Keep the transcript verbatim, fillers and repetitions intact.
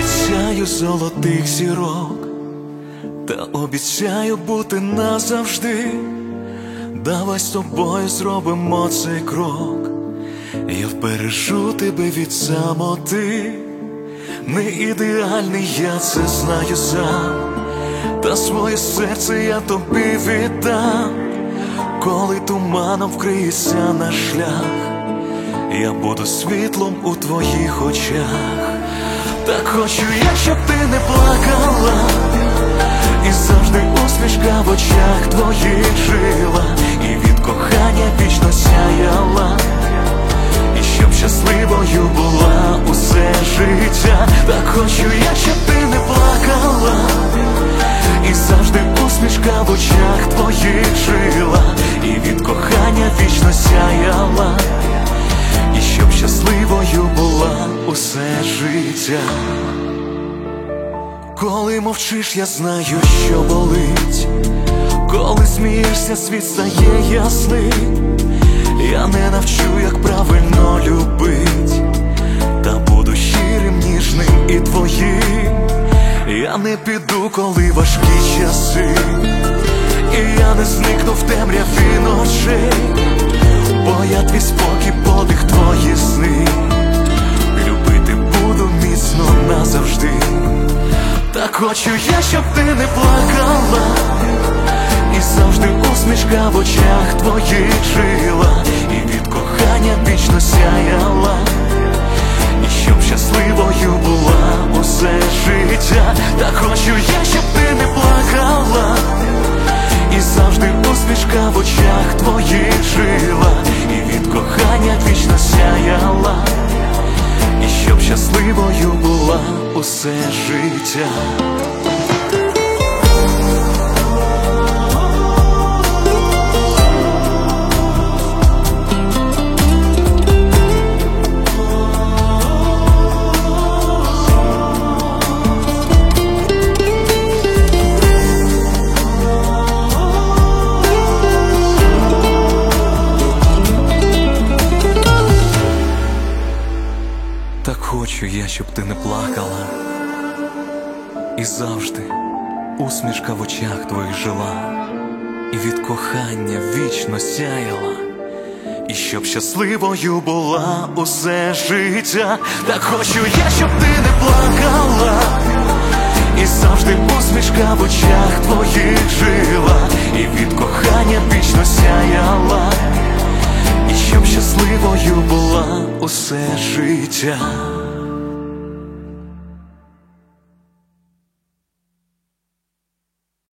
обіцяю золотих зірок, та обіцяю бути назавжди. Давай з тобою зробимо цей крок, я вбережу тебе від самоти. Не ідеальний, я це знаю сам, та своє серце я тобі віддам. Коли туманом вкриється наш шлях, я буду світлом у твоїх очах. Так хочу я, щоб ти не плакала, і завжди усмішка в очах твоїх жила, і від кохання вічно сяяла, і щоб щасливою була усе життя. Так хочу я, щоб ти не плакала, і завжди усмішка в очах твоїх жила, і від кохання вічно сяяла, і щоб щасливою була усе життя. Коли мовчиш, я знаю, що болить. Коли смієшся, світ стає ясним. Я не навчу, як правильно любить, та буду щирим, ніжним і твоїм. Я не піду, коли важкі часи, і я не зникну в темряві ночей, бо я твій спокій, подих, твої сни. Любити буду міцно назавжди. Так хочу я, щоб ти не плакала, і завжди усмішка в очах твоїх жила, і від кохання вічно сяяла, і щоб щасливою була усе життя. Так хочу я, щоб ти не плакала, і завжди усмішка в очах твоїх жила, і від кохання вічно сяяла, і щоб щасливою була усе життя. Так хочу я, щоб ти не плакала, і завжди усмішка в очах твоїх жила, і від кохання вічно сяяла, і щоб щасливою була усе життя. Так хочу я, щоб ти не плакала, і завжди усмішка в очах твоїх жила, і від кохання вічно сяяла, і щоб щасливою була усе життя.